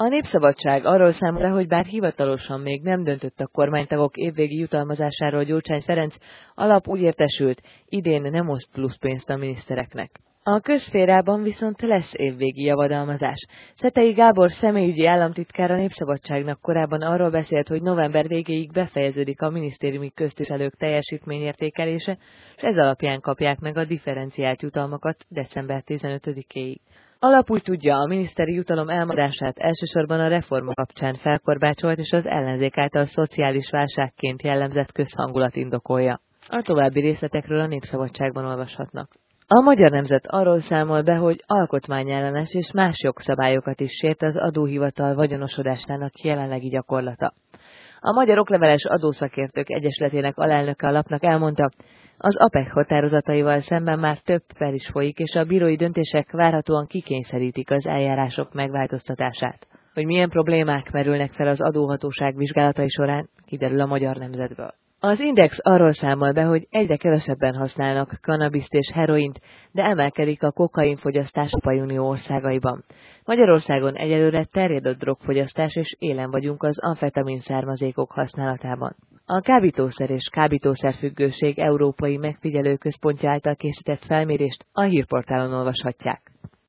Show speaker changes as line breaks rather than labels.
A Népszabadság arról számol be, hogy bár hivatalosan még nem döntött a kormánytagok évvégi jutalmazásáról Gyurcsány Ferenc, alap úgy értesült, idén nem oszt plusz pénzt a minisztereknek. A közszférában viszont lesz évvégi javadalmazás. Szetei Gábor személyügyi államtitkár a Népszabadságnak korábban arról beszélt, hogy november végéig befejeződik a minisztériumi köztisztviselők teljesítményértékelése, és ez alapján kapják meg a differenciált jutalmakat december 15-éig. Alap úgy tudja, a miniszteri jutalom elmaradását elsősorban a reformok kapcsán felkorbácsolt és az ellenzék által szociális válságként jellemzett közhangulat indokolja. A további részletekről a Népszabadságban olvashatnak. A Magyar Nemzet arról számol be, hogy alkotmányellenes és más jogszabályokat is sért az adóhivatal vagyonosodásának jelenlegi gyakorlata. A Magyar Okleveles Adószakértők Egyesületének alelnöke a lapnak elmondta, az APEC határozataival szemben már több per is folyik, és a bírói döntések várhatóan kikényszerítik az eljárások megváltoztatását. Hogy milyen problémák merülnek fel az adóhatóság vizsgálatai során, kiderül a Magyar Nemzetből. Az Index arról számol be, hogy egyre kevesebben használnak kannabiszt és heroint, de emelkedik a kokainfogyasztás a Európai Unió országaiban. Magyarországon egyelőre terjed a drogfogyasztás, és élen vagyunk az amfetamin származékok használatában. A Kábítószer és Kábítószerfüggőség Európai Megfigyelő Központja által készített felmérést a hírportálon olvashatják.